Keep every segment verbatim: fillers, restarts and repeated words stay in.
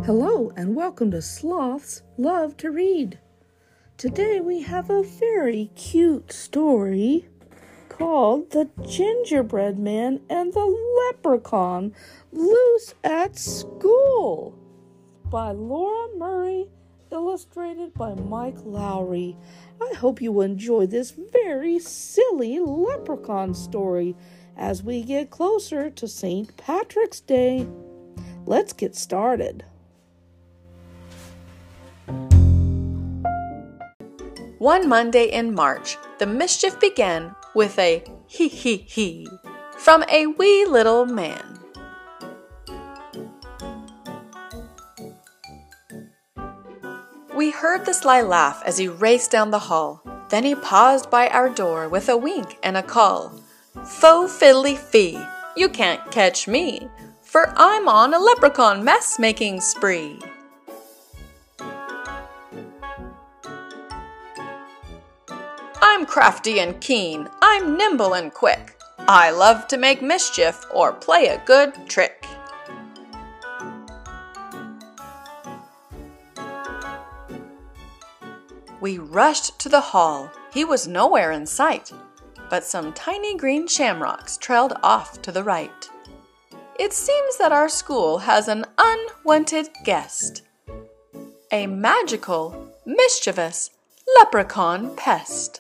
Hello and welcome to Sloths Love to Read. Today we have a very cute story called The Gingerbread Man and the Leprechaun Loose at School by Laura Murray, illustrated by Mike Lowry. I hope you will enjoy this very silly leprechaun story as we get closer to Saint Patrick's Day. Let's get started. One Monday in March, the mischief began with a hee hee hee from a wee little man. We heard the sly laugh as he raced down the hall. Then he paused by our door with a wink and a call. Faux fiddly fee, you can't catch me, for I'm on a leprechaun mess-making spree. I'm crafty and keen, I'm nimble and quick. I love to make mischief or play a good trick. We rushed to the hall. He was nowhere in sight, but some tiny green shamrocks trailed off to the right. It seems that our school has an unwanted guest, a magical, mischievous leprechaun pest.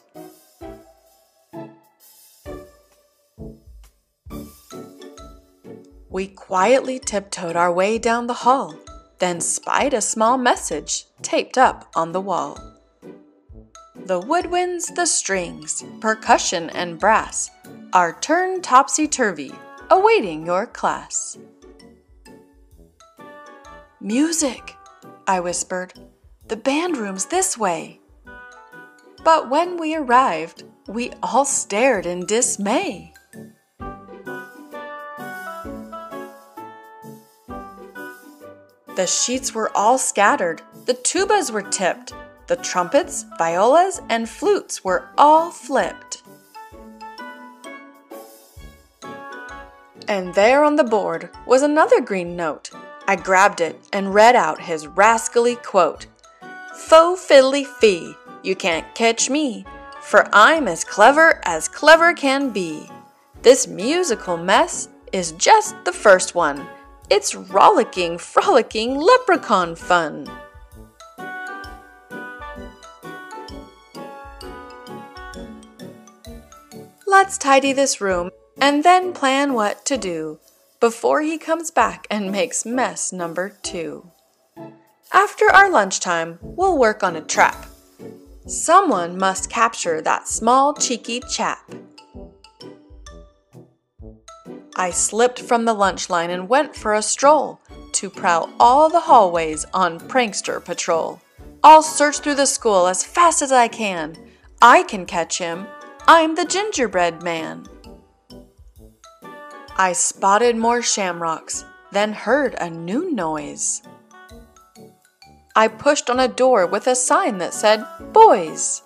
We quietly tiptoed our way down the hall, then spied a small message taped up on the wall. The woodwinds, the strings, percussion and brass are turned topsy-turvy, awaiting your class. Music, I whispered, the band room's this way. But when we arrived, we all stared in dismay. The sheets were all scattered, the tubas were tipped, the trumpets, violas, and flutes were all flipped. And there on the board was another green note. I grabbed it and read out his rascally quote. Faux fiddly fee, you can't catch me, for I'm as clever as clever can be. This musical mess is just the first one. It's rollicking, frolicking leprechaun fun. Let's tidy this room and then plan what to do before he comes back and makes mess number two. After our lunchtime, we'll work on a trap. Someone must capture that small cheeky chap. I slipped from the lunch line and went for a stroll to prowl all the hallways on prankster patrol. I'll search through the school as fast as I can. I can catch him. I'm the gingerbread man. I spotted more shamrocks, then heard a new noise. I pushed on a door with a sign that said, Boys.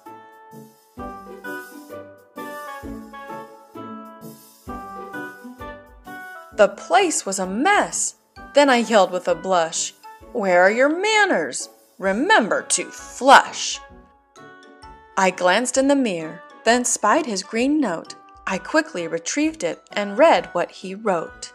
The place was a mess. Then I yelled with a blush, Where are your manners? Remember to flush. I glanced in the mirror, then spied his green note. I quickly retrieved it and read what he wrote.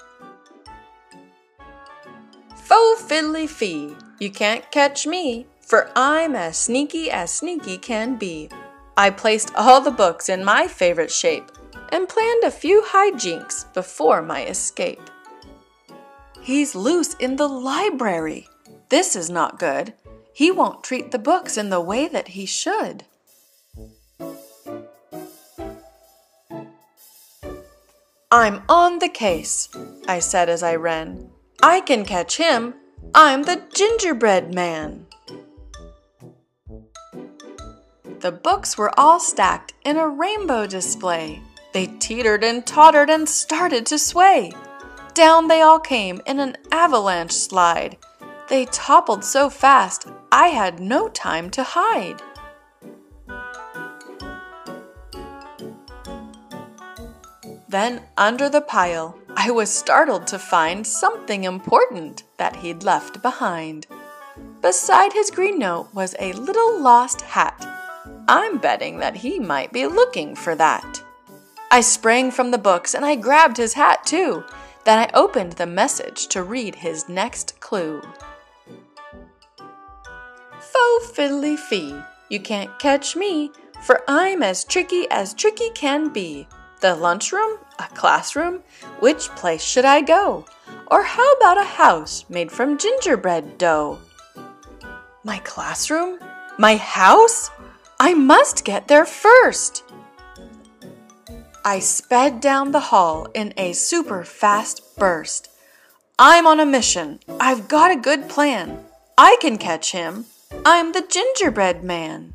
Faux fiddly fee, you can't catch me, for I'm as sneaky as sneaky can be. I placed all the books in my favorite shape and planned a few hijinks before my escape. He's loose in the library. This is not good. He won't treat the books in the way that he should. I'm on the case, I said as I ran. I can catch him. I'm the gingerbread man. The books were all stacked in a rainbow display. They teetered and tottered and started to sway. Down they all came in an avalanche slide. They toppled so fast, I had no time to hide. Then under the pile, I was startled to find something important that he'd left behind. Beside his green note was a little lost hat. I'm betting that he might be looking for that. I sprang from the books and I grabbed his hat too. Then I opened the message to read his next clue. Faux fiddly fee, you can't catch me, for I'm as tricky as tricky can be. The lunchroom? A classroom? Which place should I go? Or how about a house made from gingerbread dough? My classroom? My house? I must get there first! I sped down the hall in a super fast burst. I'm on a mission. I've got a good plan. I can catch him. I'm the gingerbread man.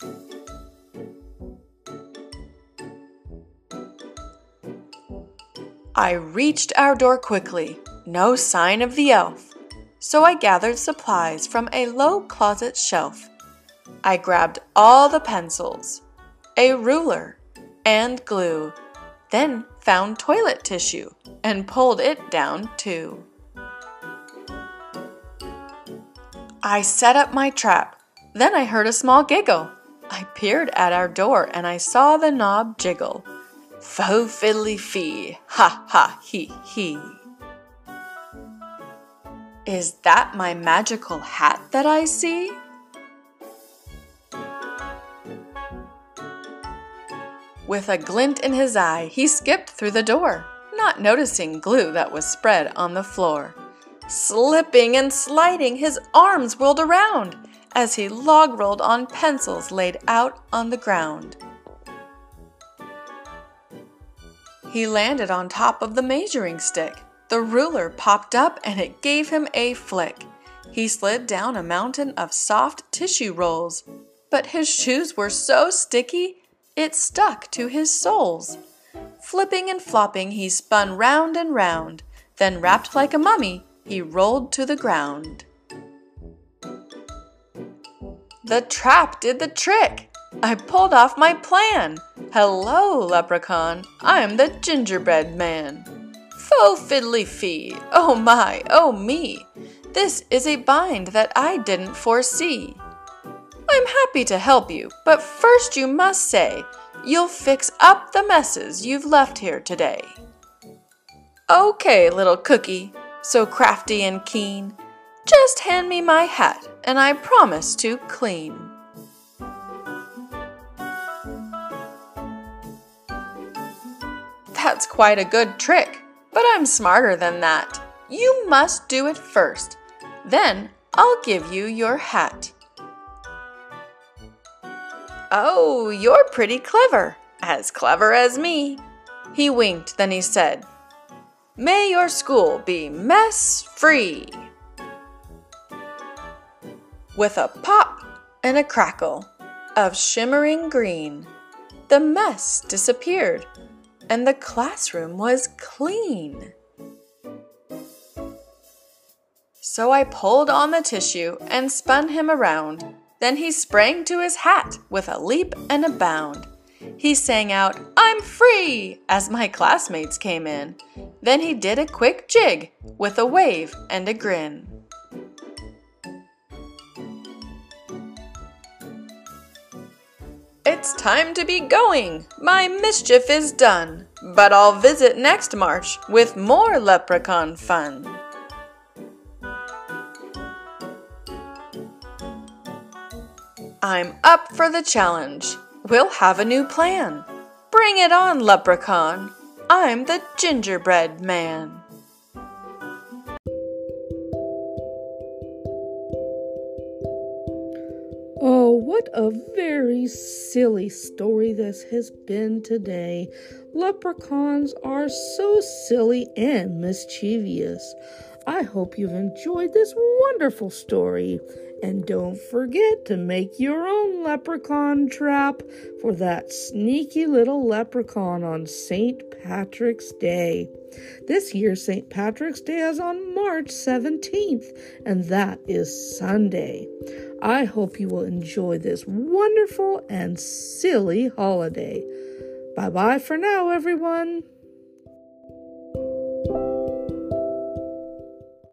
I reached our door quickly. No sign of the elf. So I gathered supplies from a low closet shelf. I grabbed all the pencils, a ruler, and glue, then found toilet tissue and pulled it down too. I set up my trap. Then I heard a small giggle. I peered at our door and I saw the knob jiggle. Faux fiddly fee, ha ha he he. Is that my magical hat that I see? With a glint in his eye, he skipped through the door, not noticing glue that was spread on the floor. Slipping and sliding, his arms whirled around as he log-rolled on pencils laid out on the ground. He landed on top of the measuring stick. The ruler popped up and it gave him a flick. He slid down a mountain of soft tissue rolls, but his shoes were so sticky, it stuck to his soles. Flipping and flopping, he spun round and round, then wrapped like a mummy, he rolled to the ground. The trap did the trick. I pulled off my plan. Hello, leprechaun, I'm the gingerbread man. Faux fiddly fee, oh my, oh me, this is a bind that I didn't foresee. I'm happy to help you, but first you must say you'll fix up the messes you've left here today. Okay, little cookie, so crafty and keen, just hand me my hat and I promise to clean. That's quite a good trick, but I'm smarter than that. You must do it first, then I'll give you your hat. Oh, you're pretty clever, as clever as me. He winked, then he said, May your school be mess-free. With a pop and a crackle of shimmering green, the mess disappeared and the classroom was clean. So I pulled on the tissue and spun him around. Then he sprang to his hat with a leap and a bound. He sang out, I'm free, as my classmates came in. Then he did a quick jig with a wave and a grin. It's time to be going. My mischief is done. But I'll visit next March with more leprechaun fun. I'm up for the challenge. We'll have a new plan. Bring it on, leprechaun. I'm the gingerbread man. Oh, what a very silly story this has been today. Leprechauns are so silly and mischievous. I hope you've enjoyed this wonderful story. And don't forget to make your own leprechaun trap for that sneaky little leprechaun on Saint Patrick's Day. This year's Saint Patrick's Day is on March seventeenth, and that is Sunday. I hope you will enjoy this wonderful and silly holiday. Bye-bye for now, everyone.